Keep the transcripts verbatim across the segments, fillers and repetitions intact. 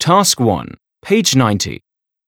Task one, page ninety.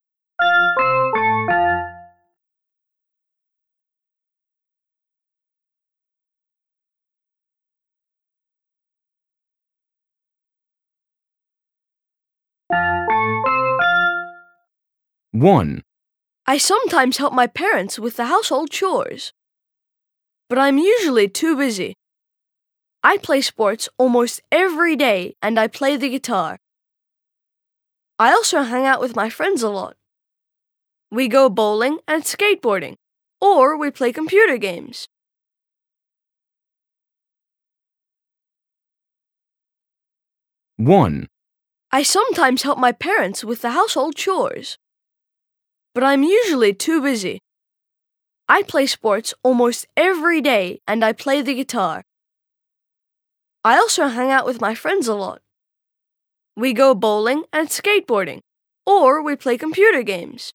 one. I sometimes help my parents with the household chores, but I'm usually too busy. I play sports almost every day and I play the guitar. I also hang out with my friends a lot. We go bowling and skateboarding, or we play computer games. one. I sometimes help my parents with the household chores, but I'm usually too busy. I play sports almost every day and I play the guitar. I also hang out with my friends a lot. We go bowling and skateboarding, or we play computer games.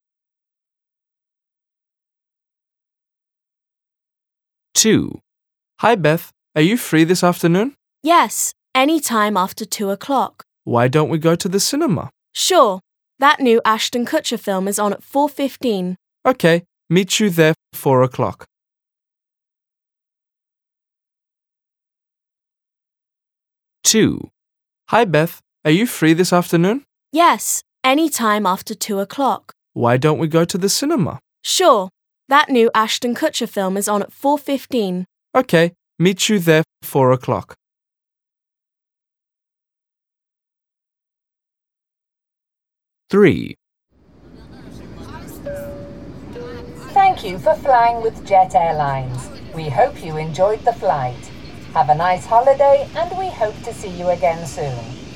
two. Hi Beth, are you free this afternoon? Yes, any time after two o'clock. Why don't we go to the cinema? Sure, that new Ashton Kutcher film is on at four fifteen. Okay, meet you there for four o'clock. two. Hi Beth, are you free this afternoon? Yes, any time after two o'clock. Why don't we go to the cinema? Sure, that new Ashton Kutcher film is on at four fifteen. Okay, meet you there for four o'clock. three. Thank you for flying with Jet Airlines. We hope you enjoyed the flight. Have a nice holiday and we hope to see you again soon.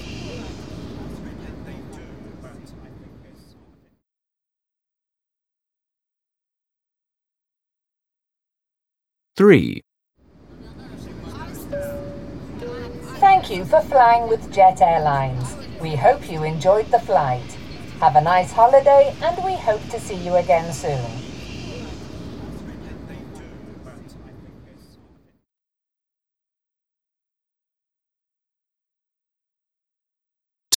three. Thank you for flying with Jet Airlines. We hope you enjoyed the flight. Have a nice holiday and we hope to see you again soon.